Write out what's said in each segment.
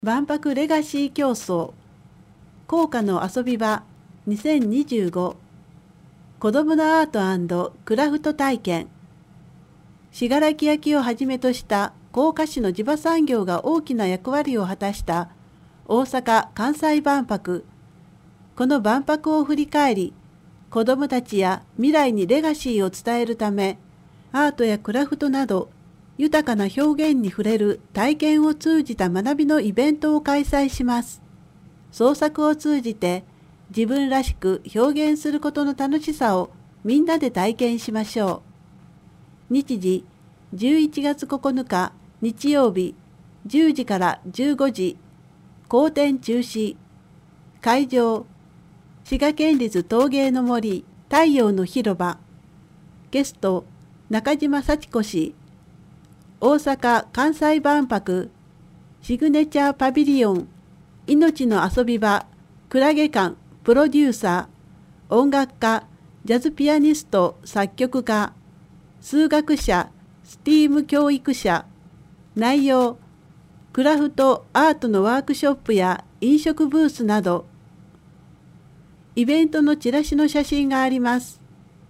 万博レガシー競争効果の遊び場2025子どものアート&クラフト体験信楽焼をはじめとした甲賀市の地場産業が大きな役割を果たした大阪・関西万博。この万博を振り返り、子どもたちや未来にレガシーを伝えるため、アートやクラフトなど豊かな表現に触れる体験を通じた学びのイベントを開催します。創作を通じて自分らしく表現することの楽しさをみんなで体験しましょう。日時11月9日日曜日10時から15時、公展中止。会場滋賀県立陶芸の森太陽の広場。ゲスト中島幸子氏。大阪・関西万博シグネチャーパビリオン命の遊び場クラゲ館プロデューサー音楽家ジャズピアニスト作曲家数学者スティーム教育者。内容クラフトアートのワークショップや飲食ブースなど。イベントのチラシの写真があります。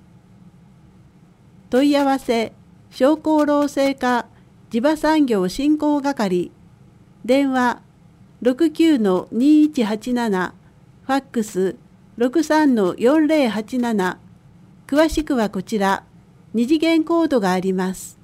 問い合わせ商工労政課地場産業振興係。電話 69-2187 ファックス 63-4087。詳しくはこちら。2次元コードがあります。